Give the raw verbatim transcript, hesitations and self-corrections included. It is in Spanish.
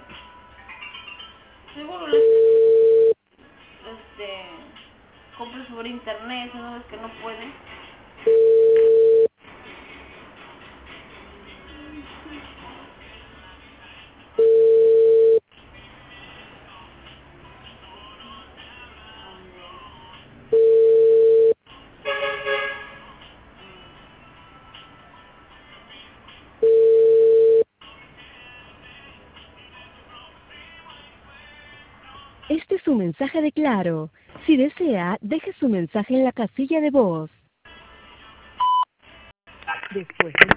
Seguro les... Este... compres por internet, ¿no ves que no pueden? Este es su mensaje de Claro. Si desea, deje su mensaje en la casilla de voz. Después del